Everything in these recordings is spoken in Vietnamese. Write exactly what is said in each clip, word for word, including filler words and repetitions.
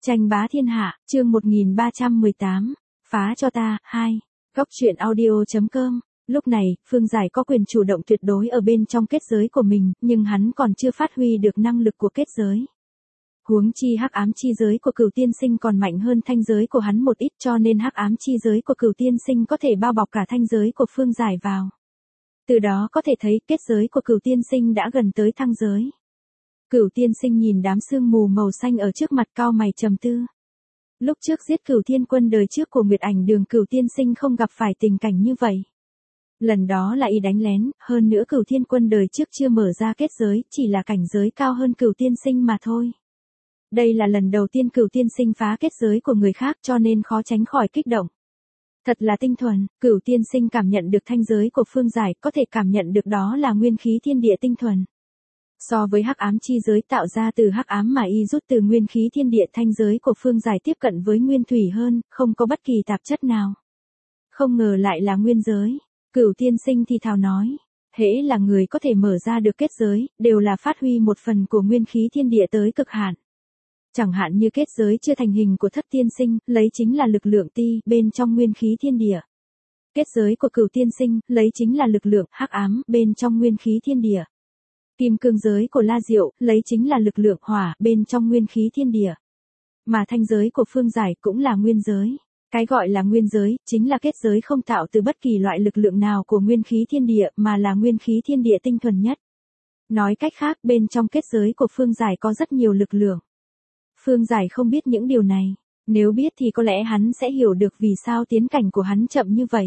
Tranh bá thiên hạ, chương một nghìn ba trăm mười tám, phá cho ta, hai. Góc truyện audio.com. Lúc này, Phương Giải có quyền chủ động tuyệt đối ở bên trong kết giới của mình, nhưng hắn còn chưa phát huy được năng lực của kết giới. Huống chi hắc ám chi giới của Cửu Tiên Sinh còn mạnh hơn thanh giới của hắn một ít, cho nên hắc ám chi giới của Cửu Tiên Sinh có thể bao bọc cả thanh giới của Phương Giải vào. Từ đó có thể thấy kết giới của Cửu Tiên Sinh đã gần tới thăng giới. Cửu Tiên Sinh nhìn đám sương mù màu xanh ở trước mặt, cau mày trầm tư. Lúc trước giết Cửu Thiên Quân đời trước của Nguyệt Ảnh Đường, Cửu Tiên Sinh không gặp phải tình cảnh như vậy. Lần đó là y đánh lén, hơn nữa Cửu Thiên Quân đời trước chưa mở ra kết giới, chỉ là cảnh giới cao hơn Cửu Tiên Sinh mà thôi. Đây là lần đầu tiên Cửu Tiên Sinh phá kết giới của người khác, cho nên khó tránh khỏi kích động. Thật là tinh thuần, Cửu Tiên Sinh cảm nhận được thanh giới của Phương Giải, có thể cảm nhận được đó là nguyên khí thiên địa tinh thuần. So với hắc ám chi giới tạo ra từ hắc ám mà y rút từ nguyên khí thiên địa, thanh giới của Phương Giải tiếp cận với nguyên thủy hơn, không có bất kỳ tạp chất nào. Không ngờ lại là nguyên giới. Cửu Tiên Sinh thì thào nói, hễ là người có thể mở ra được kết giới, đều là phát huy một phần của nguyên khí thiên địa tới cực hạn. Chẳng hạn như kết giới chưa thành hình của Thất Tiên Sinh, lấy chính là lực lượng ti bên trong nguyên khí thiên địa. Kết giới của Cửu Tiên Sinh, lấy chính là lực lượng hắc ám bên trong nguyên khí thiên địa. Kim cương giới của La Diệu, lấy chính là lực lượng hỏa bên trong nguyên khí thiên địa. Mà thanh giới của Phương Giải cũng là nguyên giới. Cái gọi là nguyên giới, chính là kết giới không tạo từ bất kỳ loại lực lượng nào của nguyên khí thiên địa, mà là nguyên khí thiên địa tinh thuần nhất. Nói cách khác, bên trong kết giới của Phương Giải có rất nhiều lực lượng. Phương Giải không biết những điều này. Nếu biết thì có lẽ hắn sẽ hiểu được vì sao tiến cảnh của hắn chậm như vậy.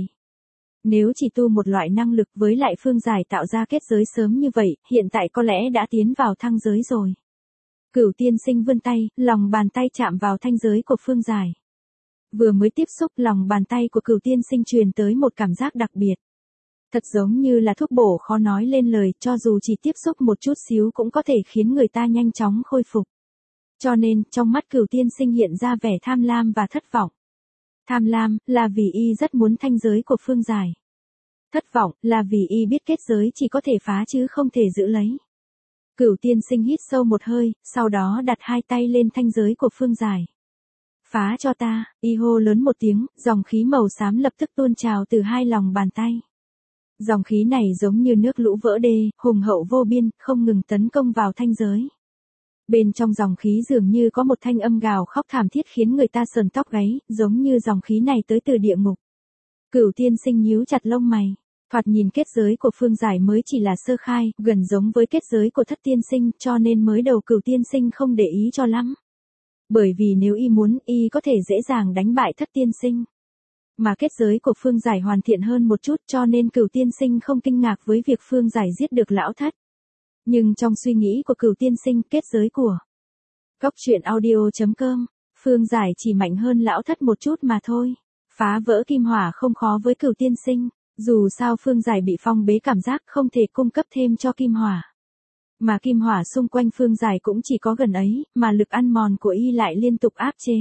Nếu chỉ tu một loại năng lực với lại Phương Giải tạo ra kết giới sớm như vậy, hiện tại có lẽ đã tiến vào thăng giới rồi. Cửu Tiên Sinh vươn tay, lòng bàn tay chạm vào thanh giới của Phương Giải. Vừa mới tiếp xúc, lòng bàn tay của Cửu Tiên Sinh truyền tới một cảm giác đặc biệt. Thật giống như là thuốc bổ khó nói lên lời, cho dù chỉ tiếp xúc một chút xíu cũng có thể khiến người ta nhanh chóng khôi phục. Cho nên, trong mắt Cửu Tiên Sinh hiện ra vẻ tham lam và thất vọng. Tham lam, là vì y rất muốn thanh giới của Phương Giải. Thất vọng, là vì y biết kết giới chỉ có thể phá chứ không thể giữ lấy. Cửu Tiên Sinh hít sâu một hơi, sau đó đặt hai tay lên thanh giới của Phương Giải. Phá cho ta, y hô lớn một tiếng, dòng khí màu xám lập tức tuôn trào từ hai lòng bàn tay. Dòng khí này giống như nước lũ vỡ đê, hùng hậu vô biên, không ngừng tấn công vào thanh giới. Bên trong dòng khí dường như có một thanh âm gào khóc thảm thiết khiến người ta sờn tóc gáy, giống như dòng khí này tới từ địa ngục. Cửu Tiên Sinh nhíu chặt lông mày. Thoạt nhìn kết giới của Phương Giải mới chỉ là sơ khai, gần giống với kết giới của Thất Tiên Sinh, cho nên mới đầu Cửu Tiên Sinh không để ý cho lắm. Bởi vì nếu y muốn, y có thể dễ dàng đánh bại Thất Tiên Sinh. Mà kết giới của Phương Giải hoàn thiện hơn một chút, cho nên Cửu Tiên Sinh không kinh ngạc với việc Phương Giải giết được lão Thất. Nhưng trong suy nghĩ của Cửu Tiên Sinh, kết giới của Góc truyện audio.com, Phương Giải chỉ mạnh hơn lão Thất một chút mà thôi. Phá vỡ kim hỏa không khó với Cửu Tiên Sinh, dù sao Phương Giải bị phong bế cảm giác không thể cung cấp thêm cho kim hỏa. Mà kim hỏa xung quanh Phương Giải cũng chỉ có gần ấy, mà lực ăn mòn của y lại liên tục áp chế.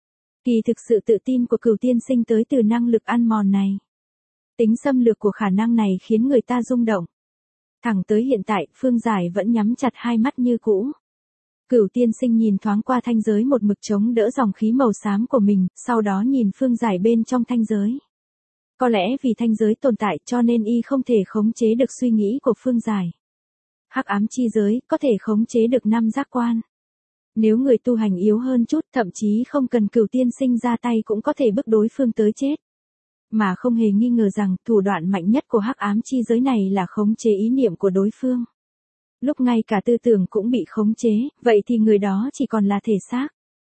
Kỳ thực sự tự tin của Cửu Tiên Sinh tới từ năng lực ăn mòn này. Tính xâm lược của khả năng này khiến người ta rung động. Thẳng tới hiện tại, Phương Giải vẫn nhắm chặt hai mắt như cũ. Cửu Tiên Sinh nhìn thoáng qua thanh giới một mực chống đỡ dòng khí màu xám của mình, sau đó nhìn Phương Giải bên trong thanh giới. Có lẽ vì thanh giới tồn tại cho nên y không thể khống chế được suy nghĩ của Phương Giải. Hắc ám chi giới có thể khống chế được năm giác quan. Nếu người tu hành yếu hơn chút, thậm chí không cần Cửu Tiên Sinh ra tay cũng có thể bức đối phương tới chết. Mà không hề nghi ngờ rằng thủ đoạn mạnh nhất của hắc ám chi giới này là khống chế ý niệm của đối phương. Lúc ngay cả tư tưởng cũng bị khống chế, vậy thì người đó chỉ còn là thể xác.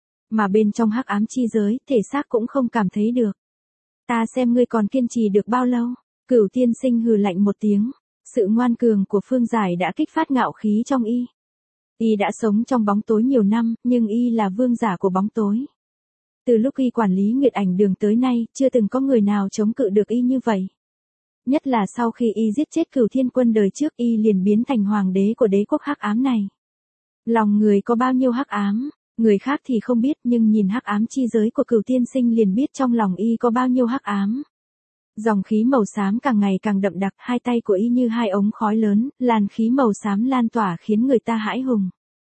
Mà bên trong hắc ám chi giới, thể xác cũng không cảm thấy được. Ta xem ngươi còn kiên trì được bao lâu. Cửu Tiên Sinh hừ lạnh một tiếng. Sự ngoan cường của Phương Giải đã kích phát ngạo khí trong y. Y đã sống trong bóng tối nhiều năm, nhưng y là vương giả của bóng tối. Từ lúc y quản lý Nguyệt Ảnh Đường tới nay, chưa từng có người nào chống cự được y như vậy. Nhất là sau khi y giết chết Cửu Thiên Quân đời trước, y liền biến thành hoàng đế của đế quốc hắc ám này. Lòng người có bao nhiêu hắc ám, người khác thì không biết, nhưng nhìn hắc ám chi giới của Cửu Tiên Sinh liền biết trong lòng y có bao nhiêu hắc ám. Dòng khí màu xám càng ngày càng đậm đặc, hai tay của y như hai ống khói lớn, làn khí màu xám lan tỏa khiến người ta hãi hùng.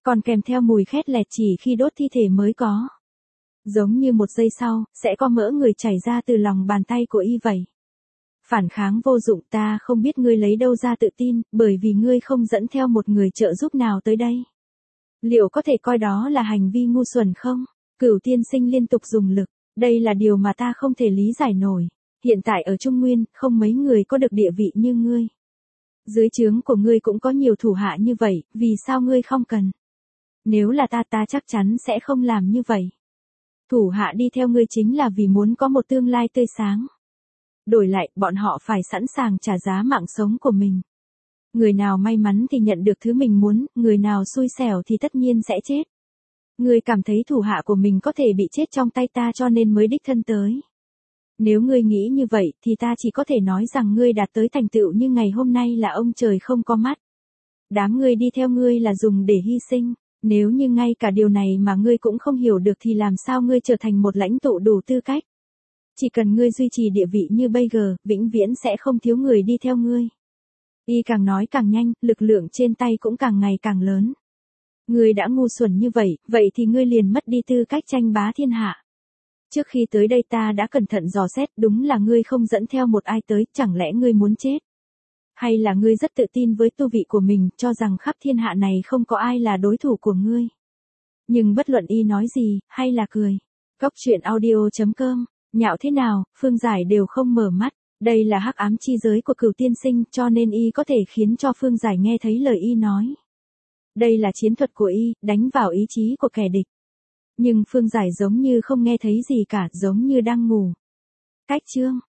còn kèm theo mùi khét lẹt chỉ khi đốt thi thể mới có. Giống như một giây sau, sẽ có mỡ người chảy ra từ lòng bàn tay của y vậy. Phản kháng vô dụng, ta không biết ngươi lấy đâu ra tự tin, bởi vì ngươi không dẫn theo một người trợ giúp nào tới đây. Liệu có thể coi đó là hành vi ngu xuẩn không? Cửu tiên sinh liên tục dùng lực, đây là điều mà ta không thể lý giải nổi. Hiện tại ở Trung Nguyên, không mấy người có được địa vị như ngươi. Dưới trướng của ngươi cũng có nhiều thủ hạ như vậy, vì sao ngươi không cần? Nếu là ta ta chắc chắn sẽ không làm như vậy. Thủ hạ đi theo ngươi chính là vì muốn có một tương lai tươi sáng. Đổi lại, bọn họ phải sẵn sàng trả giá mạng sống của mình. Người nào may mắn thì nhận được thứ mình muốn, người nào xui xẻo thì tất nhiên sẽ chết. Ngươi cảm thấy thủ hạ của mình có thể bị chết trong tay ta cho nên mới đích thân tới. Nếu ngươi nghĩ như vậy thì ta chỉ có thể nói rằng ngươi đạt tới thành tựu như ngày hôm nay là ông trời không có mắt. Đám ngươi đi theo ngươi là dùng để hy sinh. Nếu như ngay cả điều này mà ngươi cũng không hiểu được thì làm sao ngươi trở thành một lãnh tụ đủ tư cách. Chỉ cần ngươi duy trì địa vị như bây giờ, vĩnh viễn sẽ không thiếu người đi theo ngươi. Y càng nói càng nhanh, lực lượng trên tay cũng càng ngày càng lớn. Ngươi đã ngu xuẩn như vậy, vậy thì ngươi liền mất đi tư cách tranh bá thiên hạ. Trước khi tới đây ta đã cẩn thận dò xét, đúng là ngươi không dẫn theo một ai tới, chẳng lẽ ngươi muốn chết? Hay là ngươi rất tự tin với tu vị của mình, cho rằng khắp thiên hạ này không có ai là đối thủ của ngươi? Nhưng bất luận y nói gì, hay là cười. Góc truyện audio chấm com, nhạo thế nào, Phương Giải đều không mở mắt. Đây là hắc ám chi giới của Cửu tiên sinh, cho nên y có thể khiến cho Phương Giải nghe thấy lời y nói. Đây là chiến thuật của y, đánh vào ý chí của kẻ địch. Nhưng Phương Giải giống như không nghe thấy gì cả, giống như đang ngủ. Cách chương